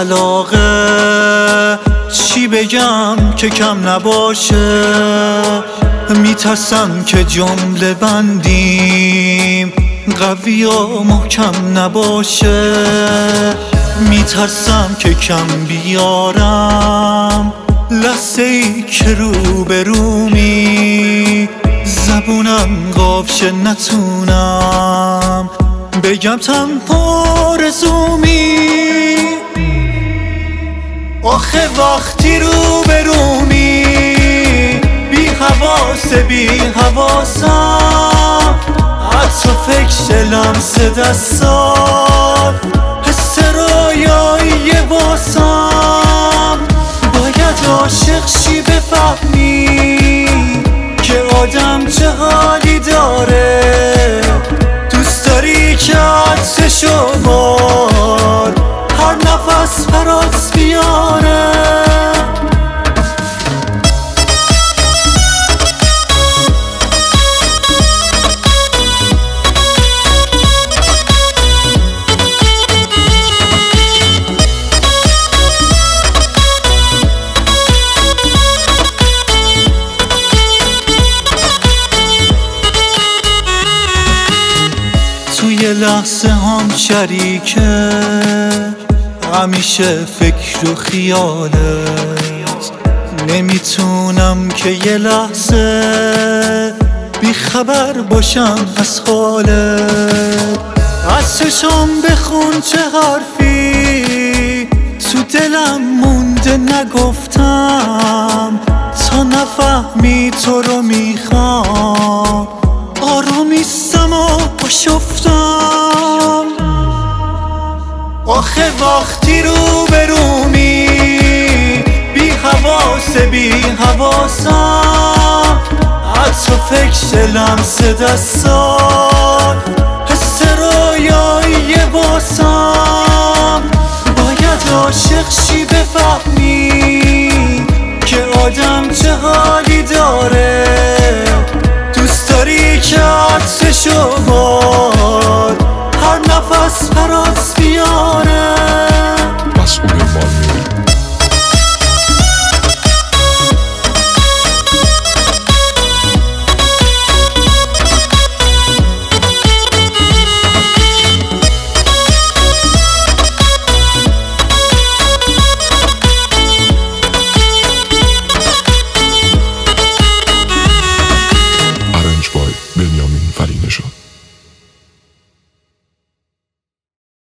علاقه چی بگم که کم نباشه. میترسم که جمله بندیم قوی و محکم نباشه. میترسم که کم بیارم لحظه ای که رو به رومی زبونم قافشه نتونم بگم تنها آرزومی. آخه وقتی رو به رومی بی حواسم حتی فکر لمس دستات حس رویایی واسم. باید عاشق شی بفهمی که آدم چه حالی داره. دوست داری که عطرشو بار هر نفس برات بیاره. توی لحظه هم شریکه همیشه فکر و خیالت. نمیتونم که یه لحظه بی خبر باشم از حالت. از چشم بخون چه حرفی تو دلم مونده نگفتم تا نفهمی تو رو میخوام. آرومیستم و آشفتم. آخه وقتی رو به رومی بی حواسم حتی فکر لمس دستات حس رویایی واسم. باید عاشق شی بفهمی که آدم چه حالی داره. دوست داری که عطرشو بار